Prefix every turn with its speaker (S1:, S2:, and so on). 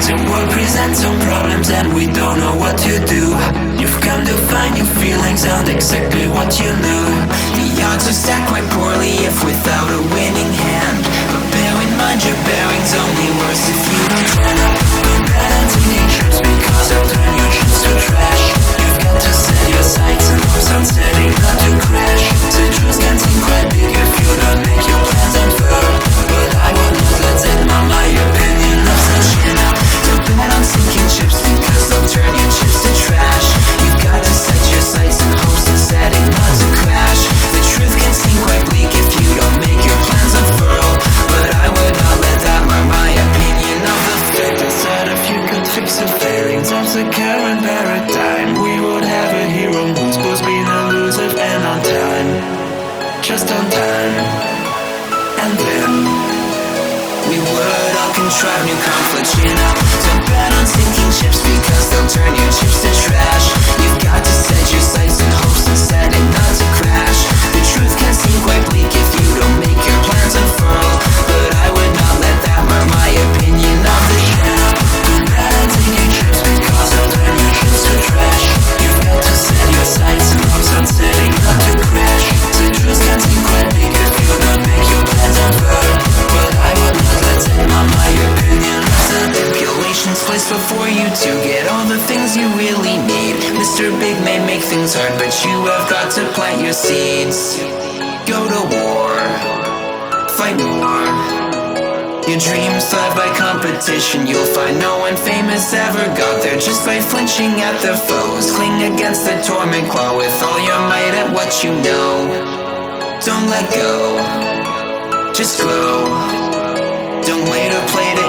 S1: The world presents some problems and we don't know what to do. You've come to find your feelings aren't exactly what you knew. The odds are stacked quite poorly if without a winning hand. But bear in mind your bearing's only worse if you don't turn up. But bad at taking trips because they'll turn your chips to trash. You've got to set your sights and hopes on setting not to crash. The truth can seem quite big if you don't make your plans unfurl. But I will not let that numb my opinion of such enough. Don't bet on sinking chips because they'll turn your chips to trash. You've got to set your sights and hopes on setting not to crash. The truth can seem quite bleak if you don't make your plans unfurl. But I would not let that mar my opinion of the fact that if you could fix the failings of the current paradigm, we would have a hero who's supposed to be elusive and on time. Just on time. And then we would all contrive new conflicts, you know. Don't bet on sinking ships because they'll turn your chips to trash. You've got to set your sights and hopes and set it not to crash. The truth can seem quite bleak if you don't make your plans unfurl. But I would not let that mar my opinion of the show. Don't bet on sinking ships because they'll turn your chips to trash. You've got to set your sights and hopes on setting not to crash. The truth can seem quite bleak if you don't make your plans unfurl. But I would not let it mar my opinion. Manipulations placed before you to get all the things you really need. Mr. Big may make things hard, but you have got to plant your seeds. Go to war, fight more. Your dreams thrive by competition. You'll find no one famous ever got there just by flinching at their foes. Cling against the torment claw with all your might at what you know. Don't let go, just grow. Don't wait or play to